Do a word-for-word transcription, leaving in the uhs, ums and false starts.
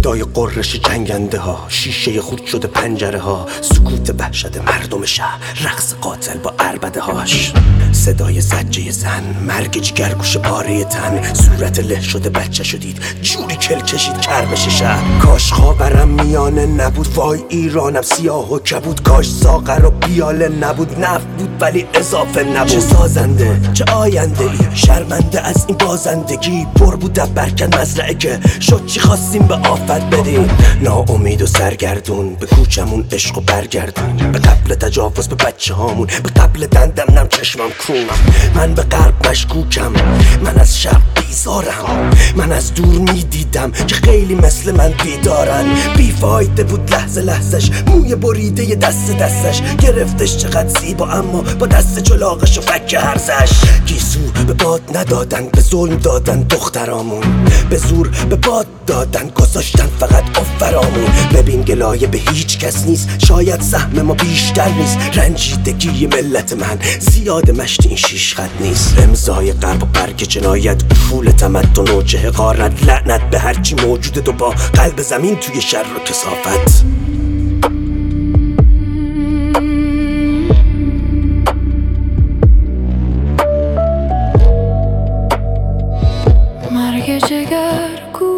صدای قررش جنگنده ها، شیشه خورد شده پنجره ها، سکوت وحشت مردم شهر، رقص قاتل با عربده هاش، صدای زجه زن، مرگ جگرگوش پاره تن، صورت له شده بچه شدید جوری کل کشید کربش شهر. کاش خاورم میانه نبود، وای ایرانم سیاه و کبود، کاش ساغر و پیاله نبود، نفت بود ولی اضافه نبود. چه سازنده چه آینده ای، شرمنده از این بازندگی، پر بود برکن مزرعه که شد چی خواستیم به آفت بدیم. ناامید و سرگردون به کوچمون عشق و برگردون، به قبل تجاوز به بچه هامون، به قبل دندم نم چشمم کون. من به غرب مشکوکم، من از شب بیزارم، من از دور میدیدم که خیلی مثل من بیدارن. بیفایده بود لحظه لحظش، موی بریده دست دستش، گرفتش چقدر زیبا اما با دست چلاقش و فک هرزش. گیسو به باد ندادن، به ظلم دادن دخترامون، به زور به باد دادن، گذاشتن فقط افرامون. ببین گلایه به هیچ کس نیست، شاید سهم ما بیشتر نیست، رنجیدگی ملت من زیاد مشت این شیش خط نیست. امضای غرب و برگ جنایت، افول تمدن و چه حقارت، لعنت به هرچی موجوده دو با قلب زمین توی شر و کثافت. مرگ جگر